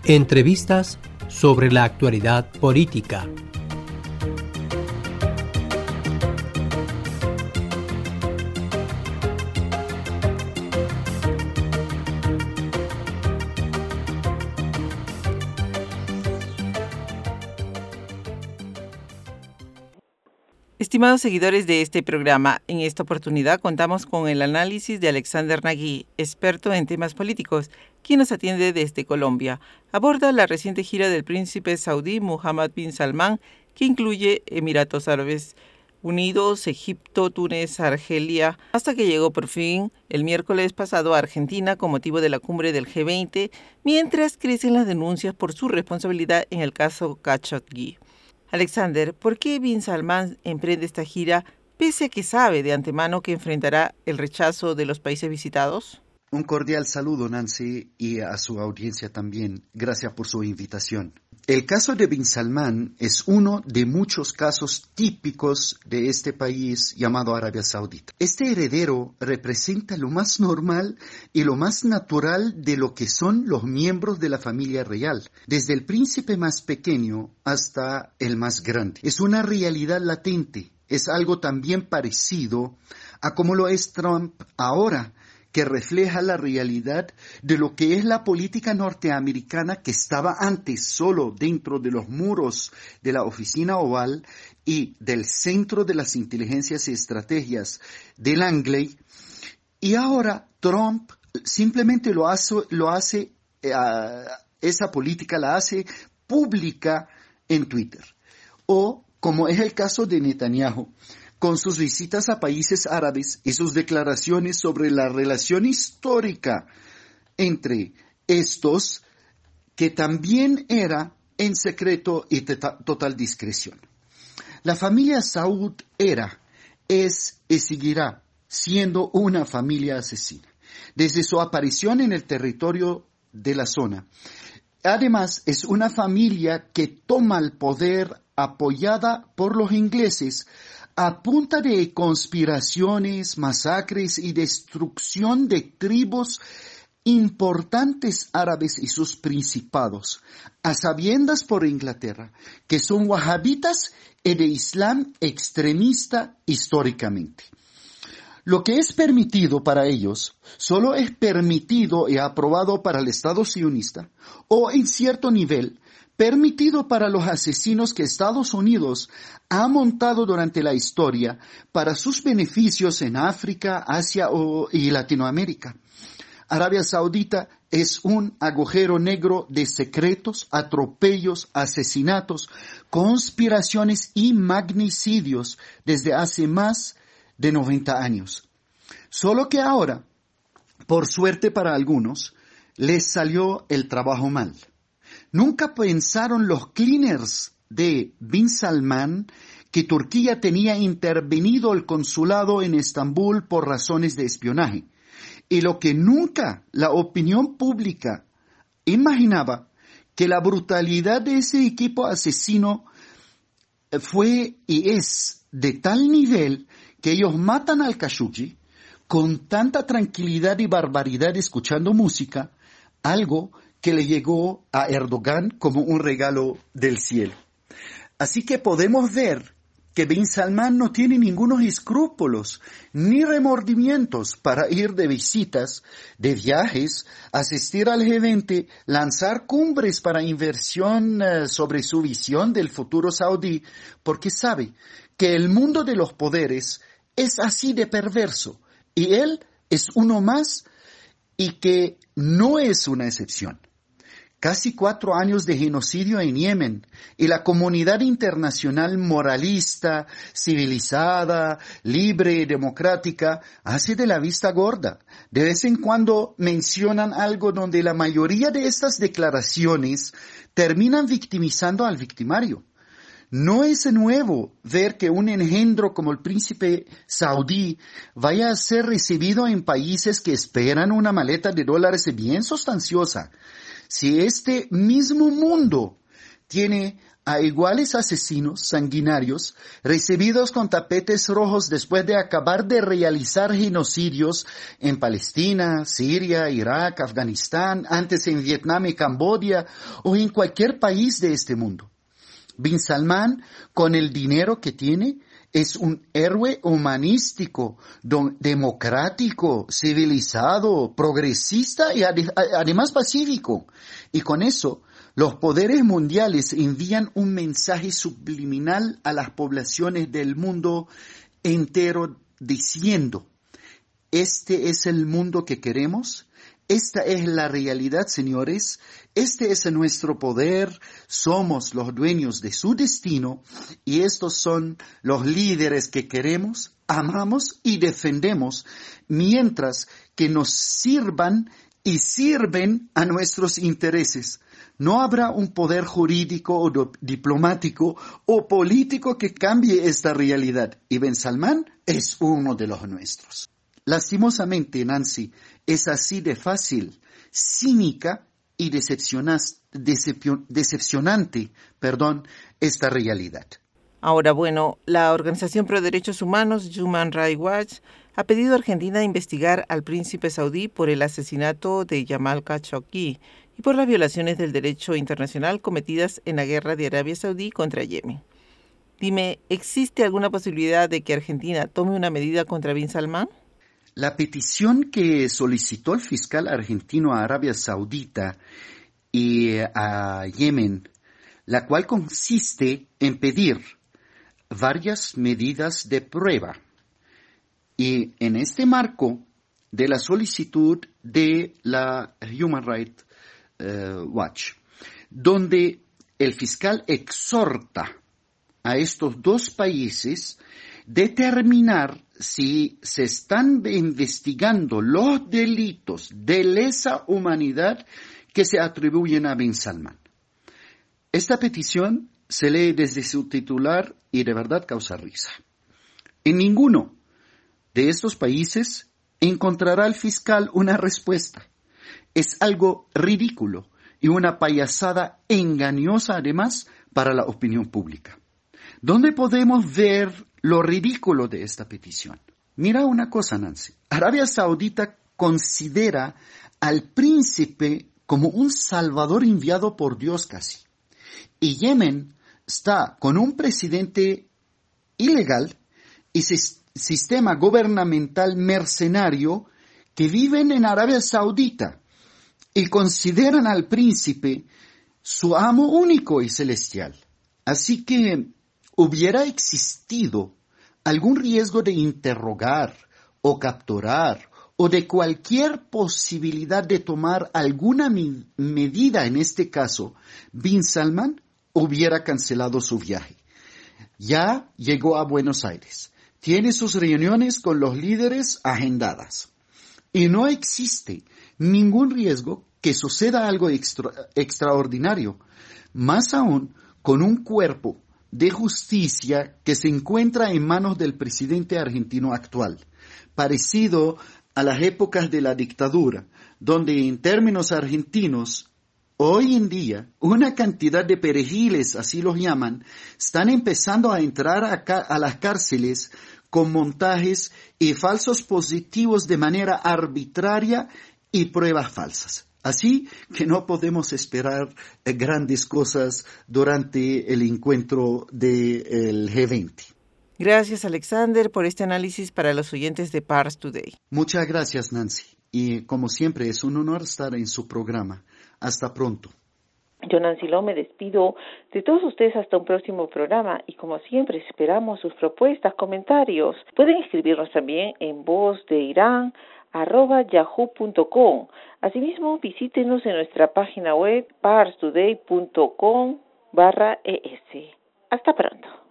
Entrevistas sobre la actualidad política. Estimados seguidores de este programa, en esta oportunidad contamos con el análisis de Alexander Nagui, experto en temas políticos, quien nos atiende desde Colombia. Aborda la reciente gira del príncipe saudí Mohammed bin Salman, que incluye Emiratos Árabes Unidos, Egipto, Túnez, Argelia, hasta que llegó por fin el miércoles pasado a Argentina con motivo de la cumbre del G20, mientras crecen las denuncias por su responsabilidad en el caso Khashoggi. Alexander, ¿por qué bin Salman emprende esta gira pese a que sabe de antemano que enfrentará el rechazo de los países visitados? Un cordial saludo, Nancy, y a su audiencia también. Gracias por su invitación. El caso de bin Salman es uno de muchos casos típicos de este país llamado Arabia Saudita. Este heredero representa lo más normal y lo más natural de lo que son los miembros de la familia real, desde el príncipe más pequeño hasta el más grande. Es una realidad latente, es algo también parecido a como lo es Trump ahora, que refleja la realidad de lo que es la política norteamericana que estaba antes solo dentro de los muros de la oficina oval y del centro de las inteligencias y estrategias de Langley, y ahora Trump simplemente esa política la hace pública en Twitter, o como es el caso de Netanyahu, con sus visitas a países árabes y sus declaraciones sobre la relación histórica entre estos, que también era en secreto y total discreción. La familia Saud es y seguirá siendo una familia asesina, desde su aparición en el territorio de la zona. Además, es una familia que toma el poder apoyada por los ingleses a punta de conspiraciones, masacres y destrucción de tribus importantes árabes y sus principados, a sabiendas por Inglaterra, que son wahabitas y de Islam extremista históricamente. Lo que es permitido para ellos solo es permitido y aprobado para el Estado sionista, o en cierto nivel permitido para los asesinos que Estados Unidos ha montado durante la historia para sus beneficios en África, Asia y Latinoamérica. Arabia Saudita es un agujero negro de secretos, atropellos, asesinatos, conspiraciones y magnicidios desde hace más de 90 años. Solo que ahora, por suerte para algunos, les salió el trabajo mal. Nunca pensaron los cleaners de bin Salman que Turquía tenía intervenido el consulado en Estambul por razones de espionaje. Y lo que nunca la opinión pública imaginaba, que la brutalidad de ese equipo asesino fue y es de tal nivel que ellos matan al Khashoggi con tanta tranquilidad y barbaridad escuchando música, algo que le llegó a Erdogan como un regalo del cielo. Así que podemos ver que bin Salman no tiene ningunos escrúpulos ni remordimientos para ir de visitas, de viajes, asistir al G20, lanzar cumbres para inversión sobre su visión del futuro saudí, porque sabe que el mundo de los poderes es así de perverso y él es uno más y que no es una excepción. Casi 4 años de genocidio en Yemen y la comunidad internacional moralista, civilizada, libre y democrática hace de la vista gorda. De vez en cuando mencionan algo donde la mayoría de estas declaraciones terminan victimizando al victimario. No es nuevo ver que un engendro como el príncipe saudí vaya a ser recibido en países que esperan una maleta de dólares bien sustanciosa. Si este mismo mundo tiene a iguales asesinos sanguinarios recibidos con tapetes rojos después de acabar de realizar genocidios en Palestina, Siria, Irak, Afganistán, antes en Vietnam y Camboya o en cualquier país de este mundo. Bin Salman, con el dinero que tiene, es un héroe humanístico, democrático, civilizado, progresista y además pacífico. Y con eso, los poderes mundiales envían un mensaje subliminal a las poblaciones del mundo entero diciendo, este es el mundo que queremos. Esta es la realidad, señores. Este es nuestro poder. Somos los dueños de su destino y estos son los líderes que queremos, amamos y defendemos, mientras que nos sirvan y sirven a nuestros intereses. No habrá un poder jurídico o diplomático o político que cambie esta realidad. Y Ben Salman es uno de los nuestros. Lastimosamente, Nancy, es así de fácil, cínica y decepcionante, esta realidad. Ahora, bueno, la Organización Pro Derechos Humanos, Human Rights Watch, ha pedido a Argentina investigar al príncipe saudí por el asesinato de Jamal Khashoggi y por las violaciones del derecho internacional cometidas en la guerra de Arabia Saudí contra Yemen. Dime, ¿existe alguna posibilidad de que Argentina tome una medida contra Bin Salman? La petición que solicitó el fiscal argentino a Arabia Saudita y a Yemen, la cual consiste en pedir varias medidas de prueba. Y en este marco de la solicitud de la Human Rights Watch, donde el fiscal exhorta a estos dos países determinar si se están investigando los delitos de lesa humanidad que se atribuyen a Bin Salman. Esta petición se lee desde su titular y de verdad causa risa. En ninguno de estos países encontrará el fiscal una respuesta. Es algo ridículo y una payasada engañosa además para la opinión pública. ¿Dónde podemos ver lo ridículo de esta petición? Mira una cosa, Nancy. Arabia Saudita considera al príncipe como un salvador enviado por Dios casi. Y Yemen está con un presidente ilegal y sistema gubernamental mercenario que viven en Arabia Saudita y consideran al príncipe su amo único y celestial. Así que hubiera existido algún riesgo de interrogar o capturar o de cualquier posibilidad de tomar alguna medida, en este caso, Bin Salman hubiera cancelado su viaje. Ya llegó a Buenos Aires, tiene sus reuniones con los líderes agendadas y no existe ningún riesgo que suceda algo extraordinario, más aún con un cuerpo de justicia que se encuentra en manos del presidente argentino actual, parecido a las épocas de la dictadura, donde en términos argentinos, hoy en día, una cantidad de perejiles, así los llaman, están empezando a entrar a las cárceles con montajes y falsos positivos de manera arbitraria y pruebas falsas. Así que no podemos esperar grandes cosas durante el encuentro del G20. Gracias, Alexander, por este análisis para los oyentes de Pars Today. Muchas gracias, Nancy. Y como siempre, es un honor estar en su programa. Hasta pronto. Yo, Nancy Lo, me despido de todos ustedes hasta un próximo programa y como siempre esperamos sus propuestas, comentarios. Pueden escribirnos también en vozdeirán@yahoo.com. Asimismo, visítenos en nuestra página web parstoday.com/es. Hasta pronto.